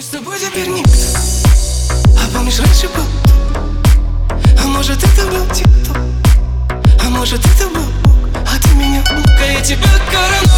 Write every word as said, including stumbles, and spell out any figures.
с тобой теперь никто. А помнишь, раньше был кто? А может, это был тик-ток? А может, это был Бог? А ты меня Бог, а я тебя корона.